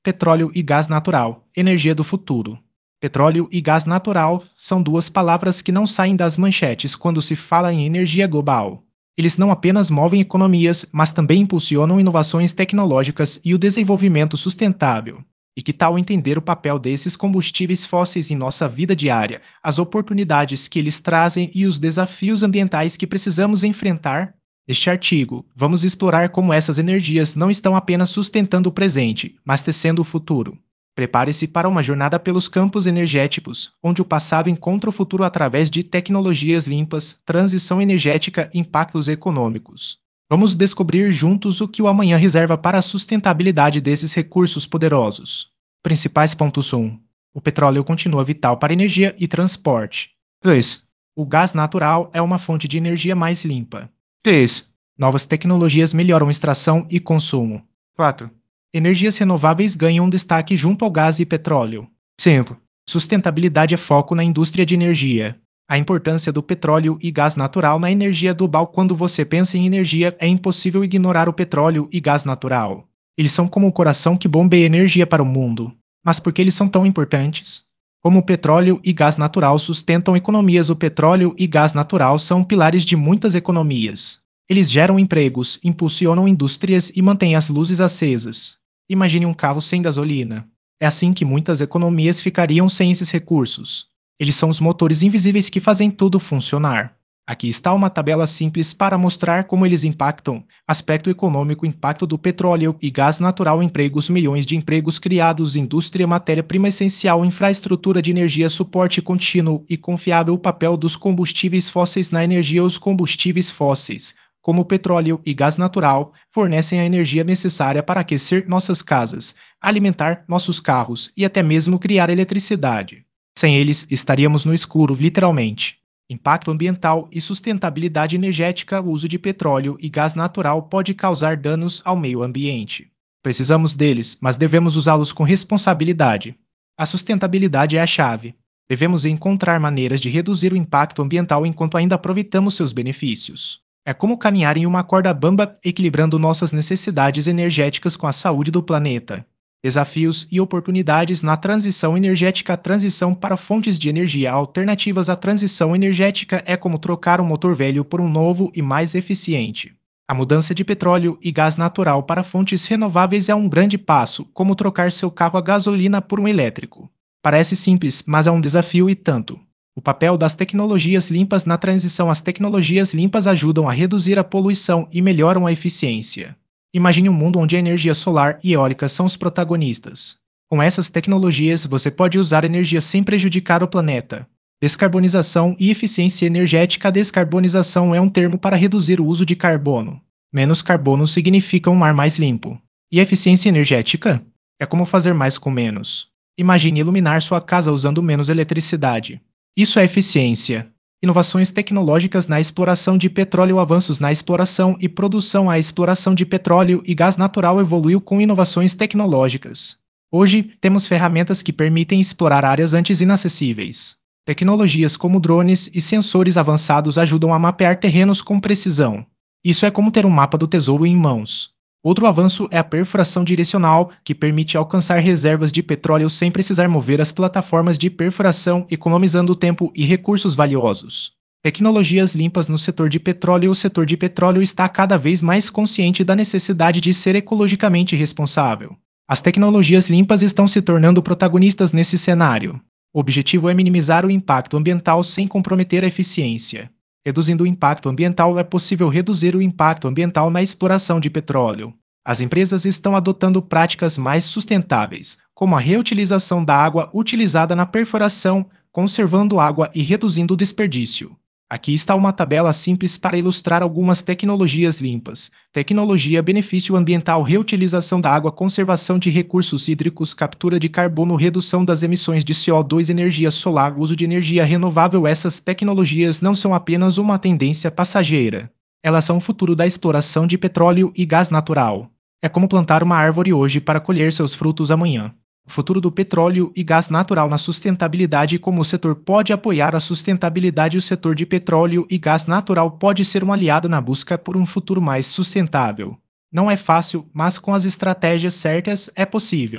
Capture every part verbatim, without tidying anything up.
Petróleo e gás natural, energia do futuro. Petróleo e gás natural são duas palavras que não saem das manchetes quando se fala em energia global. Eles não apenas movem economias, mas também impulsionam inovações tecnológicas e o desenvolvimento sustentável. E que tal entender o papel desses combustíveis fósseis em nossa vida diária, as oportunidades que eles trazem e os desafios ambientais que precisamos enfrentar? Neste artigo, vamos explorar como essas energias não estão apenas sustentando o presente, mas tecendo o futuro. Prepare-se para uma jornada pelos campos energéticos, onde o passado encontra o futuro através de tecnologias limpas, transição energética e impactos econômicos. Vamos descobrir juntos o que o amanhã reserva para a sustentabilidade desses recursos poderosos. Principais pontos um. O petróleo continua vital para energia e transporte. dois. O gás natural é uma fonte de energia mais limpa. três. Novas tecnologias melhoram extração e consumo. quatro. Energias renováveis ganham destaque junto ao gás e petróleo. cinco. Sustentabilidade é foco na indústria de energia. A importância do petróleo e gás natural na energia global. Quando você pensa em energia, é impossível ignorar o petróleo e gás natural. Eles são como o coração que bombeia energia para o mundo. Mas por que eles são tão importantes? Como o petróleo e gás natural sustentam economias, o petróleo e gás natural são pilares de muitas economias. Eles geram empregos, impulsionam indústrias e mantêm as luzes acesas. Imagine um carro sem gasolina. É assim que muitas economias ficariam sem esses recursos. Eles são os motores invisíveis que fazem tudo funcionar. Aqui está uma tabela simples para mostrar como eles impactam. Aspecto econômico: impacto do petróleo e gás natural, empregos, milhões de empregos criados, indústria, matéria-prima essencial, infraestrutura de energia, suporte contínuo e confiável. O papel dos combustíveis fósseis na energia. Os combustíveis fósseis, como o petróleo e gás natural, fornecem a energia necessária para aquecer nossas casas, alimentar nossos carros e até mesmo criar eletricidade. Sem eles, estaríamos no escuro, literalmente. Impacto ambiental e sustentabilidade energética: o uso de petróleo e gás natural pode causar danos ao meio ambiente. Precisamos deles, mas devemos usá-los com responsabilidade. A sustentabilidade é a chave. Devemos encontrar maneiras de reduzir o impacto ambiental enquanto ainda aproveitamos seus benefícios. É como caminhar em uma corda bamba, equilibrando nossas necessidades energéticas com a saúde do planeta. Desafios e oportunidades na transição energética. A transição para fontes de energia alternativas. A transição energética é como trocar um motor velho por um novo e mais eficiente. A mudança de petróleo e gás natural para fontes renováveis é um grande passo, como trocar seu carro a gasolina por um elétrico. Parece simples, mas é um desafio e tanto. O papel das tecnologias limpas na transição. As tecnologias limpas ajudam a reduzir a poluição e melhoram a eficiência. Imagine um mundo onde a energia solar e eólica são os protagonistas. Com essas tecnologias, você pode usar energia sem prejudicar o planeta. Descarbonização e eficiência energética. A descarbonização é um termo para reduzir o uso de carbono. Menos carbono significa um ar mais limpo. E a eficiência energética? É como fazer mais com menos. Imagine iluminar sua casa usando menos eletricidade. Isso é eficiência. Inovações tecnológicas na exploração de petróleo. Avanços na exploração e produção. A exploração de petróleo e gás natural evoluiu com inovações tecnológicas. Hoje, temos ferramentas que permitem explorar áreas antes inacessíveis. Tecnologias como drones e sensores avançados ajudam a mapear terrenos com precisão. Isso é como ter um mapa do tesouro em mãos. Outro avanço é a perfuração direcional, que permite alcançar reservas de petróleo sem precisar mover as plataformas de perfuração, economizando tempo e recursos valiosos. Tecnologias limpas no setor de petróleo. O setor de petróleo está cada vez mais consciente da necessidade de ser ecologicamente responsável. As tecnologias limpas estão se tornando protagonistas nesse cenário. O objetivo é minimizar o impacto ambiental sem comprometer a eficiência. Reduzindo o impacto ambiental, é possível reduzir o impacto ambiental na exploração de petróleo. As empresas estão adotando práticas mais sustentáveis, como a reutilização da água utilizada na perfuração, conservando água e reduzindo o desperdício. Aqui está uma tabela simples para ilustrar algumas tecnologias limpas. Tecnologia: benefício ambiental, reutilização da água, conservação de recursos hídricos, captura de carbono, redução das emissões de C O dois, energia solar, uso de energia renovável. Essas tecnologias não são apenas uma tendência passageira. Elas são o futuro da exploração de petróleo e gás natural. É como plantar uma árvore hoje para colher seus frutos amanhã. O futuro do petróleo e gás natural na sustentabilidade. Como o setor pode apoiar a sustentabilidade? O setor de petróleo e gás natural pode ser um aliado na busca por um futuro mais sustentável. Não é fácil, mas com as estratégias certas é possível.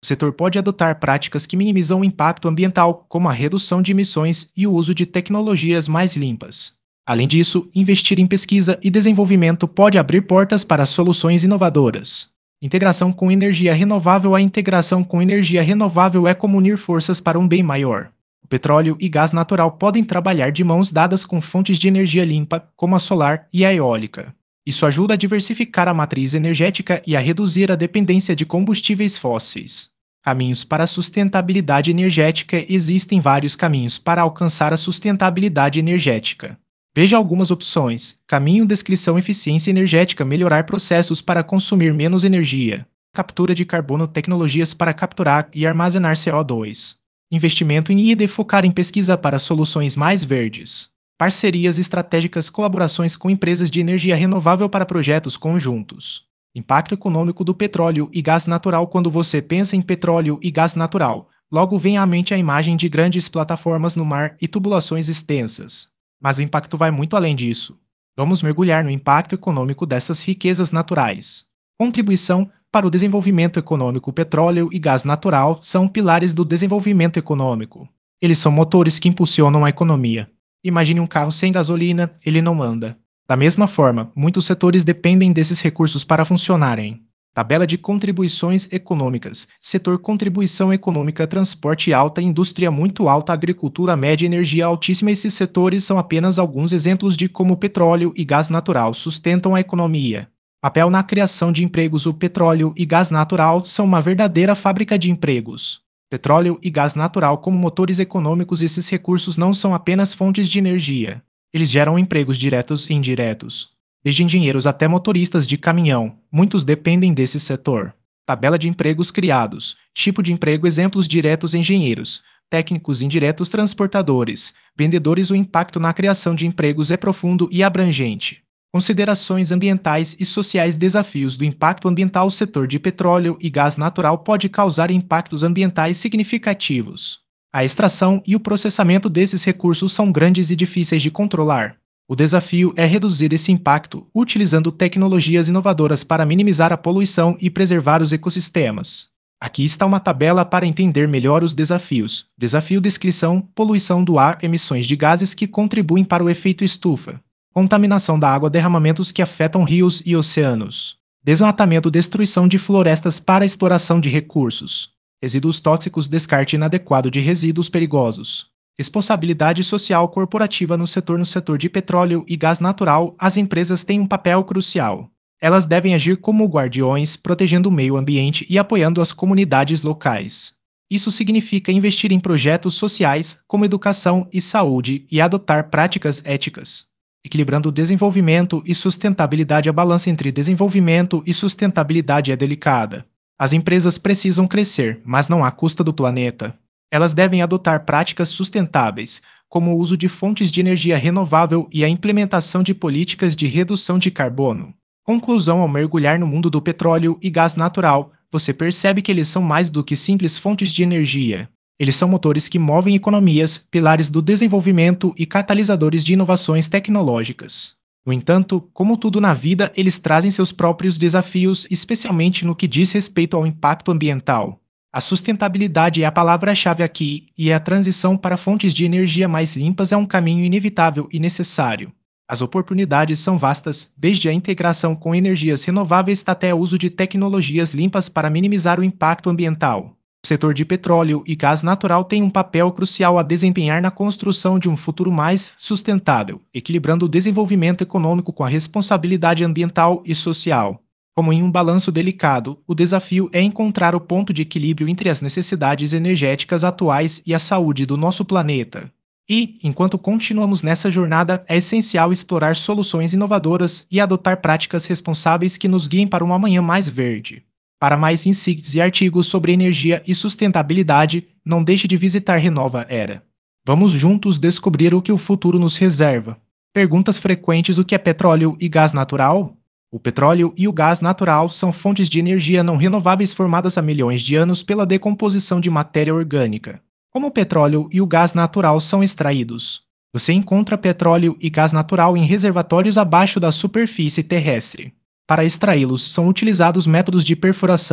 O setor pode adotar práticas que minimizam o impacto ambiental, como a redução de emissões e o uso de tecnologias mais limpas. Além disso, investir em pesquisa e desenvolvimento pode abrir portas para soluções inovadoras. Integração com energia renovável. A integração com energia renovável é como unir forças para um bem maior. O petróleo e gás natural podem trabalhar de mãos dadas com fontes de energia limpa, como a solar e a eólica. Isso ajuda a diversificar a matriz energética e a reduzir a dependência de combustíveis fósseis. Caminhos para a sustentabilidade energética. Existem vários caminhos para alcançar a sustentabilidade energética. Veja algumas opções. Caminho: descrição, eficiência energética, melhorar processos para consumir menos energia. Captura de carbono, tecnologias para capturar e armazenar C O dois. Investimento em I D, focar em pesquisa para soluções mais verdes. Parcerias estratégicas, colaborações com empresas de energia renovável para projetos conjuntos. Impacto econômico do petróleo e gás natural. Quando você pensa em petróleo e gás natural, logo vem à mente a imagem de grandes plataformas no mar e tubulações extensas. Mas o impacto vai muito além disso. Vamos mergulhar no impacto econômico dessas riquezas naturais. Contribuição para o desenvolvimento econômico. Petróleo e gás natural são pilares do desenvolvimento econômico. Eles são motores que impulsionam a economia. Imagine um carro sem gasolina, ele não anda. Da mesma forma, muitos setores dependem desses recursos para funcionarem. Tabela de contribuições econômicas. Setor: contribuição econômica, transporte alta, indústria muito alta, agricultura média, energia altíssima. Esses setores são apenas alguns exemplos de como o petróleo e gás natural sustentam a economia. Papel na criação de empregos. O petróleo e gás natural são uma verdadeira fábrica de empregos. Petróleo e gás natural como motores econômicos. Esses recursos não são apenas fontes de energia. Eles geram empregos diretos e indiretos. Desde engenheiros até motoristas de caminhão, muitos dependem desse setor. Tabela de empregos criados. Tipo de emprego: exemplos diretos: engenheiros, técnicos indiretos, transportadores, vendedores. O impacto na criação de empregos é profundo e abrangente. Considerações ambientais e sociais. Desafios do impacto ambiental. O setor de petróleo e gás natural pode causar impactos ambientais significativos. A extração e o processamento desses recursos são grandes e difíceis de controlar. O desafio é reduzir esse impacto, utilizando tecnologias inovadoras para minimizar a poluição e preservar os ecossistemas. Aqui está uma tabela para entender melhor os desafios. Desafio: descrição, poluição do ar, emissões de gases que contribuem para o efeito estufa. Contaminação da água, derramamentos que afetam rios e oceanos. Desmatamento, destruição de florestas para exploração de recursos. Resíduos tóxicos, descarte inadequado de resíduos perigosos. Responsabilidade social corporativa no setor. No setor de petróleo e gás natural, as empresas têm um papel crucial. Elas devem agir como guardiões, protegendo o meio ambiente e apoiando as comunidades locais. Isso significa investir em projetos sociais, como educação e saúde, e adotar práticas éticas. Equilibrando desenvolvimento e sustentabilidade. A balança entre desenvolvimento e sustentabilidade é delicada. As empresas precisam crescer, mas não à custa do planeta. Elas devem adotar práticas sustentáveis, como o uso de fontes de energia renovável e a implementação de políticas de redução de carbono. Conclusão: ao mergulhar no mundo do petróleo e gás natural, você percebe que eles são mais do que simples fontes de energia. Eles são motores que movem economias, pilares do desenvolvimento e catalisadores de inovações tecnológicas. No entanto, como tudo na vida, eles trazem seus próprios desafios, especialmente no que diz respeito ao impacto ambiental. A sustentabilidade é a palavra-chave aqui, e a transição para fontes de energia mais limpas é um caminho inevitável e necessário. As oportunidades são vastas, desde a integração com energias renováveis até o uso de tecnologias limpas para minimizar o impacto ambiental. O setor de petróleo e gás natural tem um papel crucial a desempenhar na construção de um futuro mais sustentável, equilibrando o desenvolvimento econômico com a responsabilidade ambiental e social. Como em um balanço delicado, o desafio é encontrar o ponto de equilíbrio entre as necessidades energéticas atuais e a saúde do nosso planeta. E, enquanto continuamos nessa jornada, é essencial explorar soluções inovadoras e adotar práticas responsáveis que nos guiem para um amanhã mais verde. Para mais insights e artigos sobre energia e sustentabilidade, não deixe de visitar Renova Era. Vamos juntos descobrir o que o futuro nos reserva. Perguntas frequentes: o que é petróleo e gás natural? O petróleo e o gás natural são fontes de energia não renováveis formadas há milhões de anos pela decomposição de matéria orgânica. Como o petróleo e o gás natural são extraídos? Você encontra petróleo e gás natural em reservatórios abaixo da superfície terrestre. Para extraí-los, são utilizados métodos de perfuração.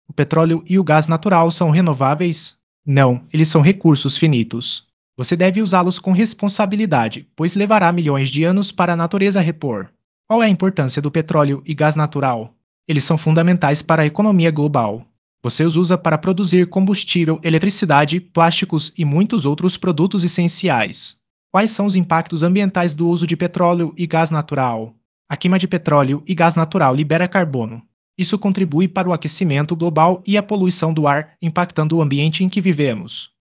O petróleo e o gás natural são renováveis? Não, eles são recursos finitos. Você deve usá-los com responsabilidade, pois levará milhões de anos para a natureza repor. Qual é a importância do petróleo e gás natural? Eles são fundamentais para a economia global. Você os usa para produzir combustível, eletricidade, plásticos e muitos outros produtos essenciais. Quais são os impactos ambientais do uso de petróleo e gás natural? A queima de petróleo e gás natural libera carbono. Isso contribui para o aquecimento global e a poluição do ar, impactando o ambiente em que vivemos.